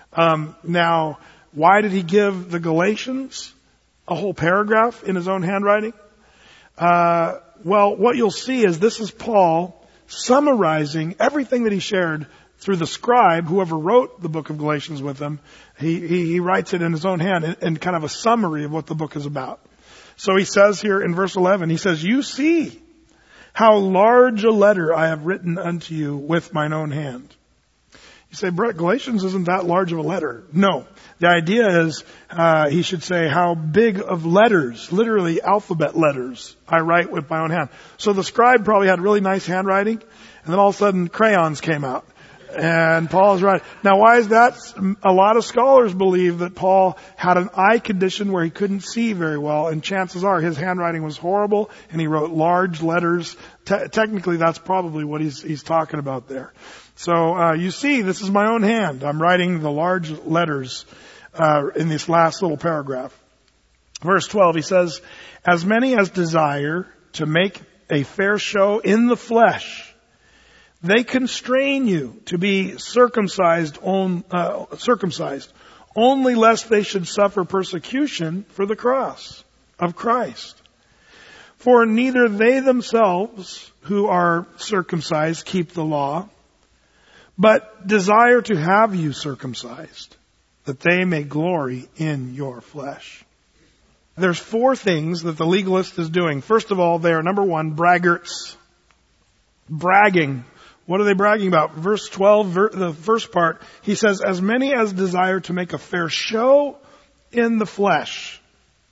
Speaker 1: Now, why did he give the Galatians a whole paragraph in his own handwriting? Well, what you'll see is this is Paul summarizing everything that he shared through the scribe, whoever wrote the book of Galatians with him. He writes it in his own hand in kind of a summary of what the book is about. So he says here in verse 11, he says, you see how large a letter I have written unto you with mine own hand. You say, Brett, Galatians isn't that large of a letter. No. The idea is, he should say how big of letters, literally alphabet letters, I write with my own hand. So the scribe probably had really nice handwriting, and then all of a sudden crayons came out. And Paul's writing. Now why is that? A lot of scholars believe that Paul had an eye condition where he couldn't see very well, and chances are his handwriting was horrible, and he wrote large letters. Technically that's probably what he's talking about there. So, you see, this is my own hand. I'm writing the large letters, in this last little paragraph. Verse 12, he says, as many as desire to make a fair show in the flesh, they constrain you to be circumcised only lest they should suffer persecution for the cross of Christ. For neither they themselves who are circumcised keep the law, but desire to have you circumcised, that they may glory in your flesh. There's 4 things that the legalist is doing. First of all, they are, number 1, braggarts. Bragging. What are they bragging about? Verse 12, the first part, he says, as many as desire to make a fair show in the flesh.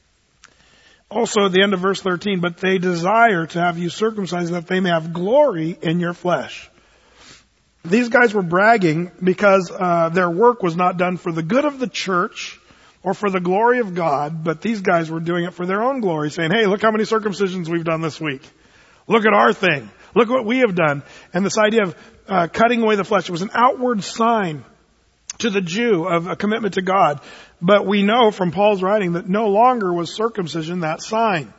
Speaker 1: Also at the end of verse 13, but they desire to have you circumcised that they may have glory in your flesh. These guys were bragging because their work was not done for the good of the church or for the glory of God, but these guys were doing it for their own glory, saying, hey, look how many circumcisions we've done this week. Look at our thing. Look what we have done. And this idea of cutting away the flesh, it was an outward sign to the Jew of a commitment to God. But we know from Paul's writing that no longer was circumcision that sign.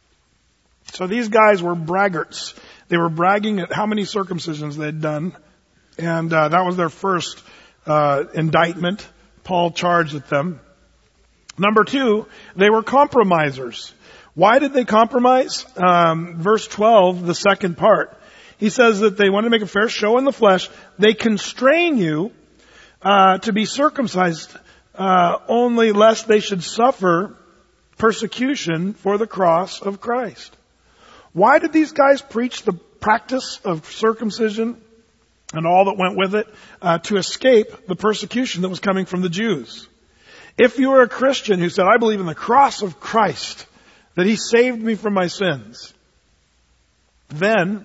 Speaker 1: So these guys were braggarts. They were bragging at how many circumcisions they'd done. And that was their first indictment Paul charged at them. Number 2, they were compromisers. Why did they compromise? Verse 12, the second part. He says that they want to make a fair show in the flesh. They constrain you to be circumcised only lest they should suffer persecution for the cross of Christ. Why did these guys preach the practice of circumcision and all that went with it? To escape the persecution that was coming from the Jews. If you were a Christian who said, I believe in the cross of Christ, that He saved me from my sins, then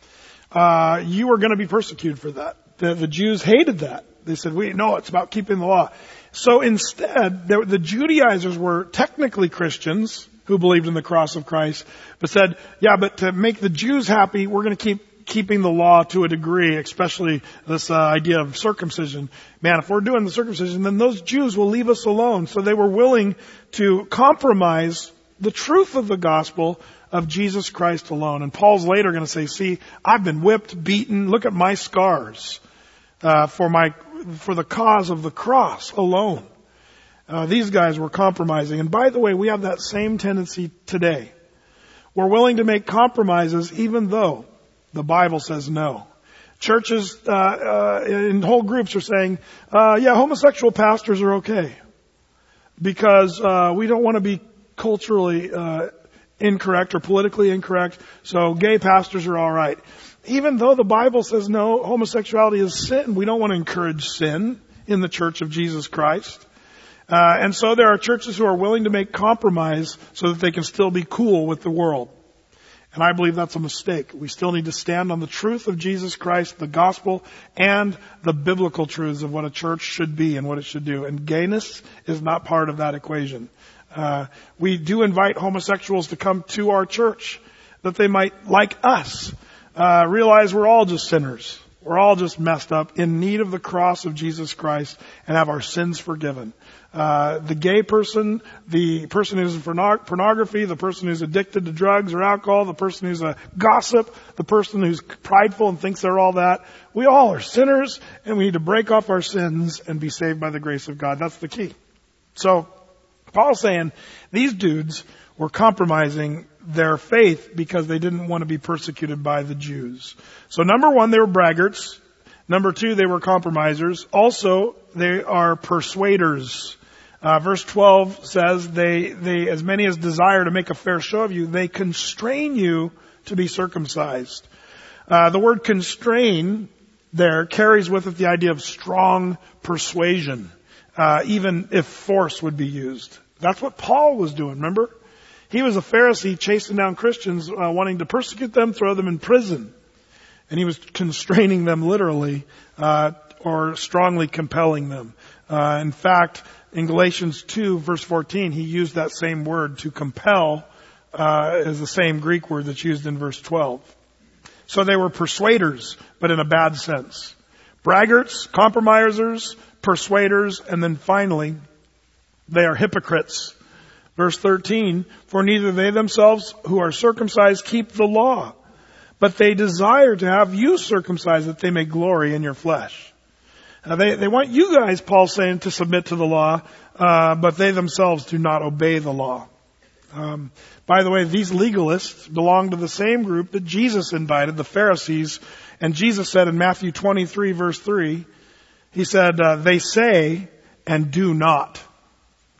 Speaker 1: you were going to be persecuted for that. The Jews hated that. They said, no, it's about keeping the law. So instead, the Judaizers were technically Christians who believed in the cross of Christ, but said, yeah, but to make the Jews happy, we're going to keep keeping the law to a degree, especially this idea of circumcision. Man, if we're doing the circumcision, then those Jews will leave us alone. So they were willing to compromise the truth of the gospel of Jesus Christ alone. And Paul's later going to say, see, I've been whipped, beaten. Look at my scars for the cause of the cross alone. These guys were compromising. And by the way, we have that same tendency today. We're willing to make compromises even though the Bible says no. Churches in whole groups are saying, yeah, homosexual pastors are okay because we don't want to be culturally incorrect or politically incorrect, so gay pastors are all right. Even though the Bible says no, homosexuality is sin, we don't want to encourage sin in the Church of Jesus Christ. And so there are churches who are willing to make compromise so that they can still be cool with the world. And I believe that's a mistake. We still need to stand on the truth of Jesus Christ, the gospel, and the biblical truths of what a church should be and what it should do. And gayness is not part of that equation. We do invite homosexuals to come to our church that they might, like us, realize we're all just sinners. We're all just messed up, in need of the cross of Jesus Christ, and have our sins forgiven. The gay person, the person who's in pornography, the person who's addicted to drugs or alcohol, the person who's a gossip, the person who's prideful and thinks they're all that. We all are sinners, and we need to break off our sins and be saved by the grace of God. That's the key. So, Paul's saying these dudes were compromising their faith because they didn't want to be persecuted by the Jews. So number 1, they were braggarts. Number 2, they were compromisers. Also, they are persuaders. Verse 12 says, they, as many as desire to make a fair show of you, they constrain you to be circumcised. The word constrain there carries with it the idea of strong persuasion, even if force would be used. That's what Paul was doing, remember? He was a Pharisee chasing down Christians, wanting to persecute them, throw them in prison. And he was constraining them literally, or strongly compelling them. In fact, in Galatians 2, verse 14, he used that same word, to compel, as the same Greek word that's used in verse 12. So they were persuaders, but in a bad sense. Braggarts, compromisers, persuaders, and then finally, they are hypocrites. Verse 13, for neither they themselves who are circumcised keep the law, but they desire to have you circumcised that they may glory in your flesh. They want you guys, Paul's saying, to submit to the law, but they themselves do not obey the law. By the way, these legalists belong to the same group that Jesus invited, the Pharisees. And Jesus said in Matthew 23, verse 3, he said, they say and do not.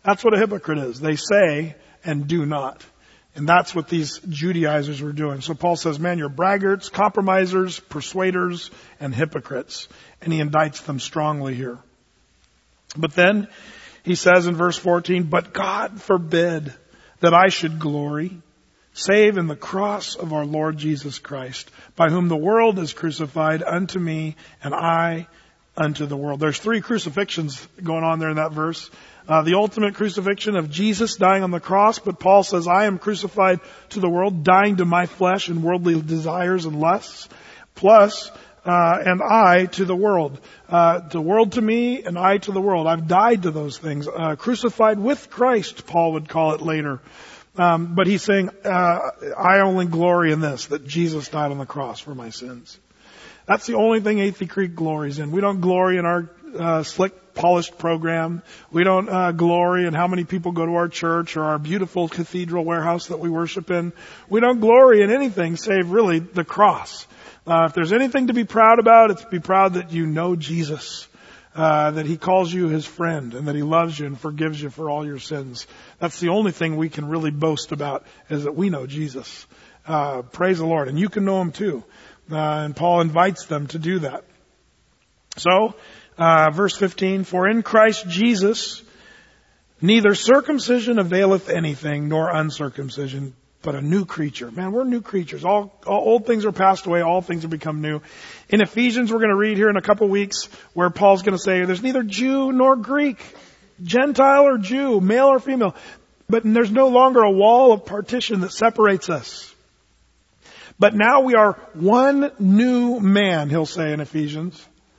Speaker 1: That's what a hypocrite is. They say and do not. And that's what these Judaizers were doing. So Paul says, man, you're braggarts, compromisers, persuaders, and hypocrites. And he indicts them strongly here. But then he says in verse 14, but God forbid that I should glory, save in the cross of our Lord Jesus Christ, by whom the world is crucified unto me, and I unto the world. There's 3 crucifixions going on there in that verse. The ultimate crucifixion of Jesus dying on the cross, but Paul says, I am crucified to the world, dying to my flesh and worldly desires and lusts, plus, and I to the world. The world to me and I to the world. I've died to those things. Crucified with Christ, Paul would call it later. But he's saying, I only glory in this, that Jesus died on the cross for my sins. That's the only thing Athey Creek glories in. We don't glory in our slick, polished program. We don't glory in how many people go to our church or our beautiful cathedral warehouse that we worship in. We don't glory in anything save really the cross. If there's anything to be proud about, it's to be proud that you know Jesus, that He calls you His friend, and that He loves you and forgives you for all your sins. That's the only thing we can really boast about, is that we know Jesus. Praise the Lord. And you can know Him too. And Paul invites them to do that. So, verse 15, for in Christ Jesus neither circumcision availeth anything, nor uncircumcision, but a new creature. Man, we're new creatures. All old things are passed away. All things have become new. In Ephesians, we're going to read here in a couple weeks where Paul's going to say there's neither Jew nor Greek, Gentile or Jew, male or female. But there's no longer a wall of partition that separates us. But now we are one new man, he'll say in Ephesians.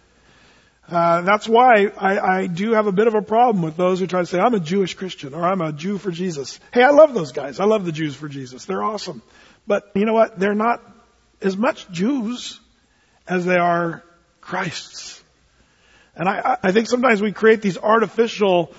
Speaker 1: That's why I do have a bit of a problem with those who try to say, I'm a Jewish Christian, or I'm a Jew for Jesus. Hey, I love those guys. I love the Jews for Jesus. They're awesome. But you know what? They're not as much Jews as they are Christs. And I think sometimes we create these artificial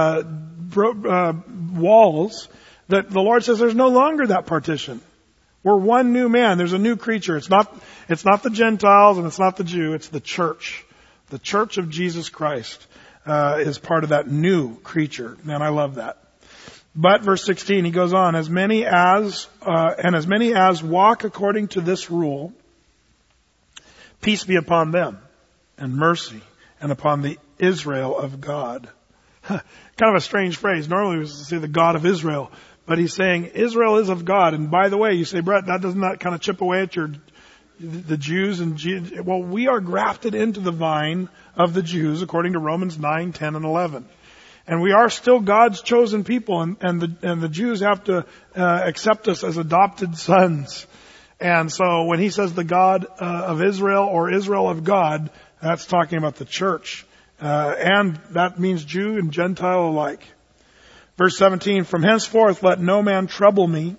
Speaker 1: walls that the Lord says there's no longer that partition. We're one new man. There's a new creature. It's not the Gentiles and it's not the Jew. It's the church. The church of Jesus Christ is part of that new creature. Man, I love that. But verse 16, he goes on, as many as walk according to this rule, peace be upon them, and mercy, and upon the Israel of God. Kind of a strange phrase. Normally we would say the God of Israel. But he's saying Israel is of God. And by the way, you say, Brett, doesn't that kind of chip away at the Jews? Well, we are grafted into the vine of the Jews according to Romans 9, 10, and 11. And we are still God's chosen people, and the Jews have to accept us as adopted sons. And so when he says the God of Israel or Israel of God, that's talking about the church. And that means Jew and Gentile alike. Verse 17, from henceforth let no man trouble me,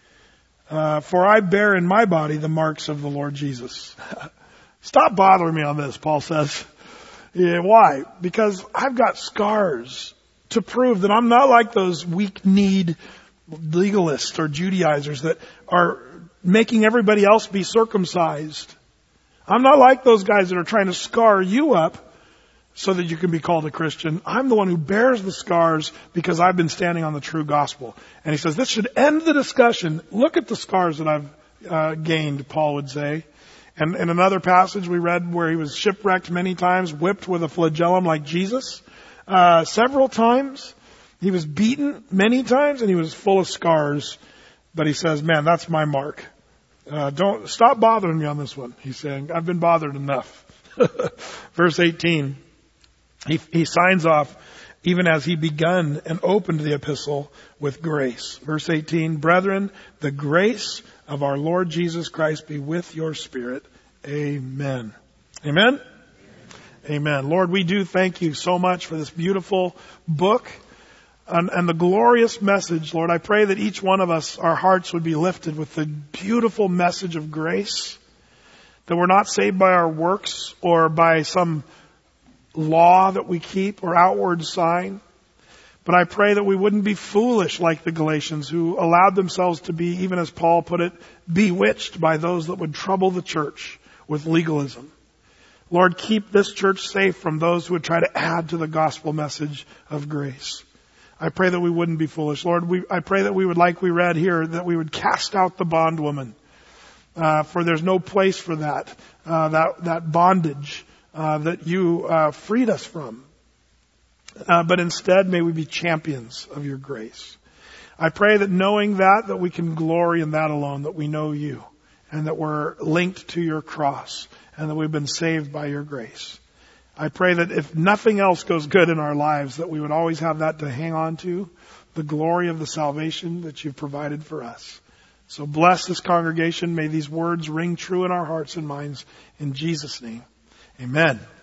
Speaker 1: for I bear in my body the marks of the Lord Jesus. Stop bothering me on this, Paul says. Yeah, why? Because I've got scars to prove that I'm not like those weak-kneed legalists or Judaizers that are making everybody else be circumcised. I'm not like those guys that are trying to scar you up so that you can be called a Christian. I'm the one who bears the scars because I've been standing on the true gospel. And he says, this should end the discussion. Look at the scars that I've gained, Paul would say. And in another passage we read where he was shipwrecked many times, whipped with a flagellum like Jesus, several times. He was beaten many times and he was full of scars. But he says, man, that's my mark. Don't stop bothering me on this one. He's saying, I've been bothered enough. Verse 18. He signs off, even as he begun and opened the epistle with grace. Verse 18, brethren, the grace of our Lord Jesus Christ be with your spirit. Amen. Amen? Amen. Lord, we do thank you so much for this beautiful book and the glorious message. Lord, I pray that each one of us, our hearts would be lifted with the beautiful message of grace, that we're not saved by our works or by some law that we keep or outward sign. But I pray that we wouldn't be foolish like the Galatians who allowed themselves to be, even as Paul put it, bewitched by those that would trouble the church with legalism. Lord, keep this church safe from those who would try to add to the gospel message of grace. I pray that we wouldn't be foolish. Lord, I pray that we would, like we read here, that we would cast out the bondwoman. For there's no place for that bondage that you freed us from. But instead, may we be champions of your grace. I pray that knowing that we can glory in that alone, that we know you, and that we're linked to your cross, and that we've been saved by your grace. I pray that if nothing else goes good in our lives, that we would always have that to hang on to, the glory of the salvation that you've provided for us. So bless this congregation. May these words ring true in our hearts and minds. In Jesus' name, amen.